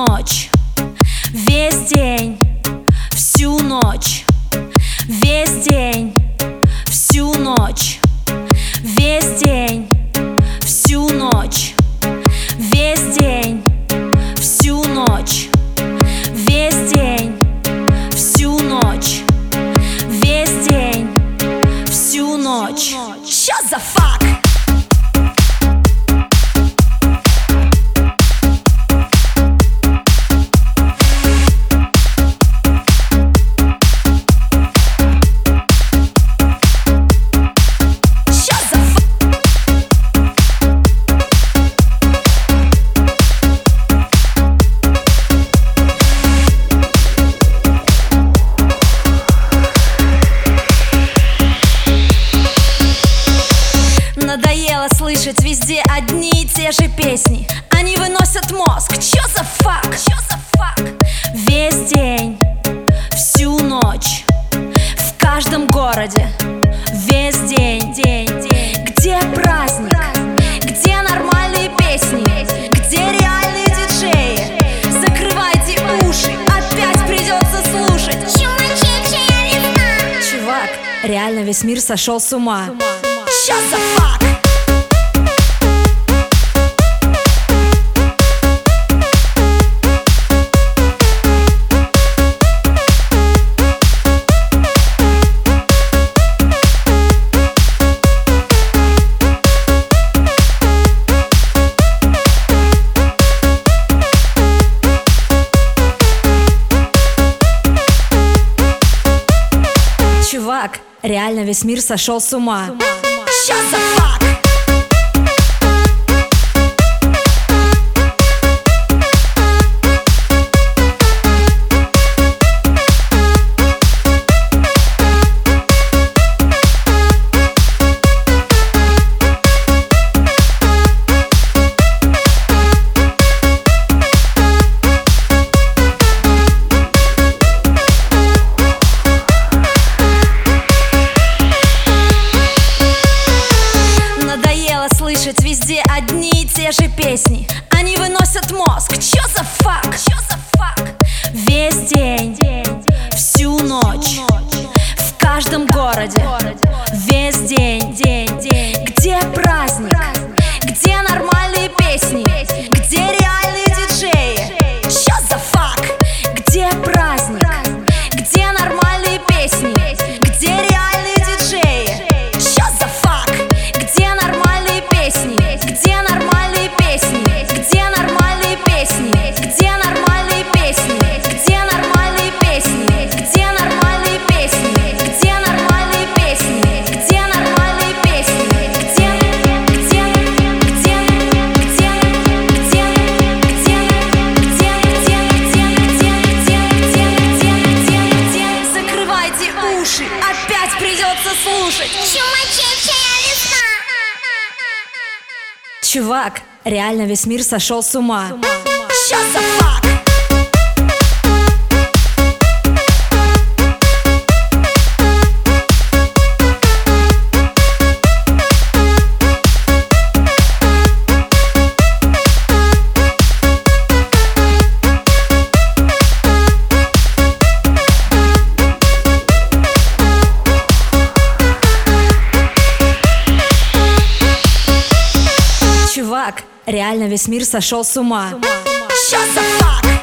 ночь, весь день, всю ночь, весь день, всю ночь, весь день, всю ночь, весь день, всю ночь, весь день, всю ночь, весь день, всю ночь. Shut the fuck! Надоело слышать везде одни и те же песни. Они выносят мозг. Чё за фак? Чё за фак? Весь день, всю ночь, в каждом городе. Весь день, Где праздник? Где нормальные песни? Где реальные диджеи? Закрывайте уши, опять придется слушать. чувак, реально весь мир сошел с ума. Shut the fuck! Чувак, реально весь мир сошел с ума. Shut the fuck! Слышать везде одни и те же песни. Они выносят мозг. Чё за фак? Чё за фак? Весь день, всю ночь, в каждом городе. Весь день, Где праздник? Где нормальные песни? Где реальные диджеи? Чё за фак? Где праздник? Где нормальные песни? Где реальные диджеи? Чё за фак? Где нормальные песни? Где нормальные песни? Где нормальные песни? Где нормальные песни? Где нормальные песни? Где нормальные песни? Где нормальные песни? Где нормальные песни? Закрывайте уши, опять придется слушать. чувак, реально весь мир сошел с ума. Shut the fuck! Чувак, реально весь мир сошел с ума. Shut the fuck!